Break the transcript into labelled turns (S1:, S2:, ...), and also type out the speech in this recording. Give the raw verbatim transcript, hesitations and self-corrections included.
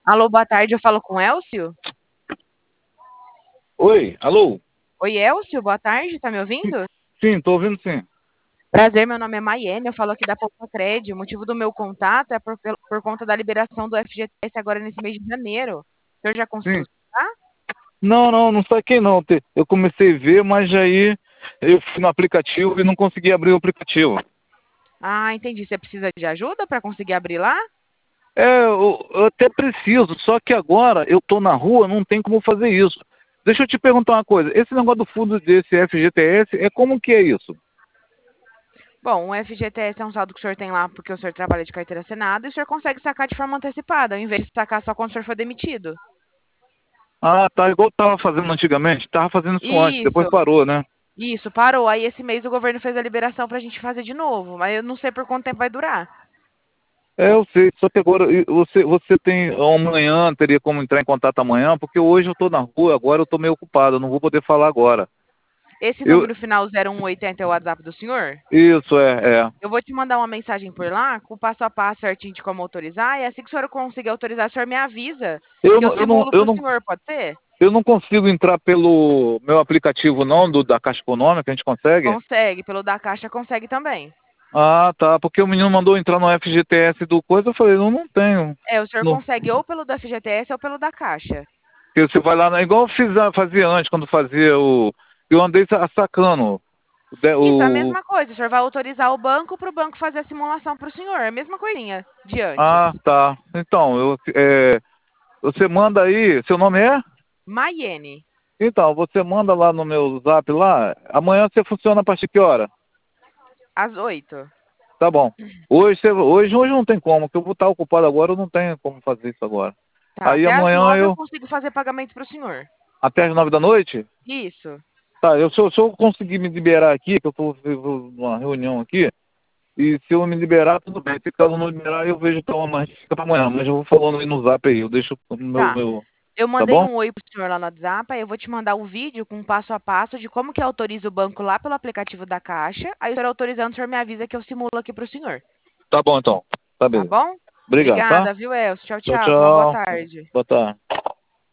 S1: Alô, boa tarde, eu falo com o Elcio?
S2: Oi, alô?
S1: Oi, Elcio, boa tarde, tá me ouvindo?
S2: Sim, tô ouvindo sim.
S1: Prazer, meu nome é Maiene, eu falo aqui da Poupa-Cred. O motivo do meu contato é por, pel- por conta da liberação do F G T S agora nesse mês de janeiro. O senhor já conseguiu
S2: Sim.
S1: sacar?
S2: Não, não, não saquei não. Te- Eu comecei a ver, mas aí eu fui no aplicativo e não consegui abrir o aplicativo.
S1: Ah, entendi. Você precisa de ajuda para conseguir abrir lá?
S2: É, eu, eu até preciso, só que agora eu tô na rua, não tem como fazer isso. Deixa eu te perguntar uma coisa. Esse negócio do fundo desse F G T S, é como que é isso?
S1: Bom, o F G T S é um saldo que o senhor tem lá porque o senhor trabalha de carteira assinada e o senhor consegue sacar de forma antecipada, ao invés de sacar só quando o senhor for demitido.
S2: Ah, tá igual eu tava fazendo antigamente. Tava fazendo isso antes, depois
S1: Isso,
S2: parou, né?
S1: isso, parou. Aí esse mês o governo fez a liberação para a gente fazer de novo, mas eu não sei por quanto tempo vai durar.
S2: É, eu sei, só que agora e você, você tem amanhã, teria como entrar em contato amanhã, porque hoje eu estou na rua, agora eu estou meio ocupado, eu não vou poder falar agora.
S1: Esse
S2: Eu,
S1: número final zero um oitenta é o WhatsApp do senhor?
S2: isso, é, é.
S1: Eu vou te mandar uma mensagem por lá, com o passo a passo certinho de como autorizar, e assim que o senhor conseguir autorizar, o senhor me avisa,
S2: Eu
S1: que eu
S2: não, eu não,
S1: simulo
S2: eu
S1: para o
S2: não,
S1: senhor, pode ser?
S2: eu não consigo entrar pelo meu aplicativo não, do, da Caixa Econômica, a gente consegue?
S1: Consegue, pelo da Caixa consegue também.
S2: Ah, tá, porque o menino mandou entrar no F G T S do coisa, eu falei, não, não tenho.
S1: É, o senhor
S2: Não.
S1: consegue ou pelo do F G T S ou pelo da Caixa.
S2: Porque você vai lá, na- igual eu fiz, fazia antes, quando fazia o... Eu andei sa- sacando
S1: Isso, é a
S2: o,
S1: mesma coisa, o senhor vai autorizar o banco para o banco fazer a simulação para o senhor, é a mesma coisinha de
S2: ah,
S1: antes.
S2: tá. Então, eu, é, você manda aí, seu nome é?
S1: Maiene,
S2: Então, você manda lá no meu zap lá. Amanhã você funciona a partir de que hora?
S1: às oito.
S2: Tá bom. Hoje, você, hoje, hoje não tem como, porque eu vou estar ocupado agora, eu não tenho como fazer isso agora.
S1: Tá,
S2: Aí
S1: até às
S2: amanhã
S1: nove eu
S2: eu,
S1: consigo fazer pagamento para o senhor.
S2: até as nove da noite?
S1: Isso.
S2: Tá, eu, se, eu, se eu conseguir me liberar aqui, que eu estou numa reunião aqui, e se eu me liberar, tudo bem. Se caso não liberar, eu vejo então, mas fica pra amanhã. Mas eu vou falando aí no zap aí, eu deixo o meu,
S1: Tá.
S2: meu,
S1: Eu
S2: tá
S1: mandei
S2: bom?
S1: um oi pro senhor lá no WhatsApp, aí eu vou te mandar o vídeo com um passo a passo de como que autoriza o banco lá pelo aplicativo da Caixa. Aí o senhor autorizando, o senhor me avisa que eu simulo aqui pro senhor.
S2: Tá bom então. Tá
S1: Tá
S2: beleza.
S1: bom?
S2: Obrigado, tá?
S1: Obrigada, viu, Elcio? Tchau,
S2: Tchau,
S1: tchau. Tenha uma boa
S2: tchau.
S1: tarde.
S2: Boa tarde.